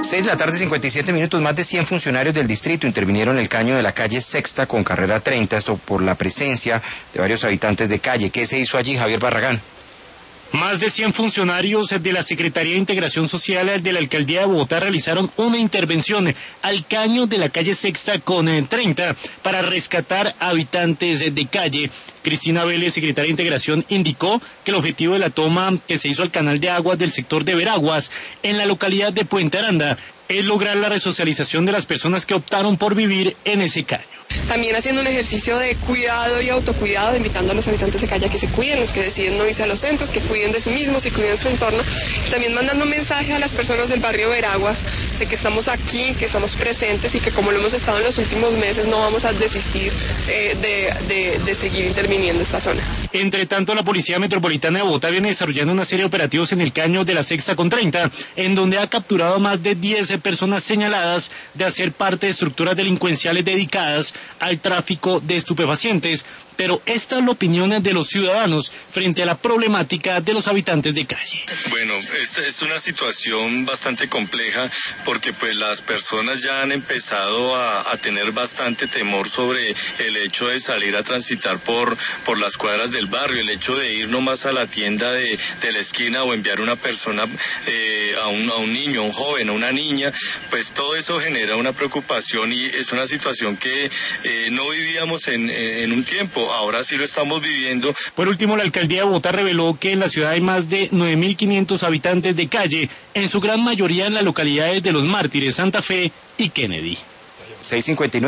6 de la tarde, 57 minutos. Más de 100 funcionarios del distrito intervinieron en el caño de la calle Sexta con carrera 30, esto por la presencia de varios habitantes de calle. ¿Qué se hizo allí, Javier Barragán? Más de 100 funcionarios de la Secretaría de Integración Social de la Alcaldía de Bogotá realizaron una intervención al caño de la calle Sexta con 30 para rescatar habitantes de calle. Cristina Vélez, secretaria de Integración, indicó que el objetivo de la toma que se hizo al canal de aguas del sector de Veraguas, en la localidad de Puente Aranda, es lograr la resocialización de las personas que optaron por vivir en ese caño. También haciendo un ejercicio de cuidado y autocuidado, invitando a los habitantes de calle a que se cuiden, los que deciden no irse a los centros, que cuiden de sí mismos y cuiden su entorno. También mandando un mensaje a las personas del barrio Veraguas de que estamos aquí, que estamos presentes y que como lo hemos estado en los últimos meses no vamos a desistir de seguir interviniendo esta zona. Entre tanto, la Policía Metropolitana de Bogotá viene desarrollando una serie de operativos en el caño de la Sexta con 30, en donde ha capturado a más de 10 personas señaladas de hacer parte de estructuras delincuenciales dedicadas al tráfico de estupefacientes. Pero esta es la opinión de los ciudadanos frente a la problemática de los habitantes de calle. Bueno, esta es una situación bastante compleja porque pues las personas ya han empezado a tener bastante temor sobre el hecho de salir a transitar por las cuadras del barrio, el hecho de ir nomás a la tienda de la esquina o enviar una persona a un niño, a un joven, a una niña, pues todo eso genera una preocupación y es una situación que no vivíamos en un tiempo. Ahora sí lo estamos viviendo. Por último, la Alcaldía de Bogotá reveló que en la ciudad hay más de 9.500 habitantes de calle, en su gran mayoría en las localidades de Los Mártires, Santa Fe y Kennedy. 6:59.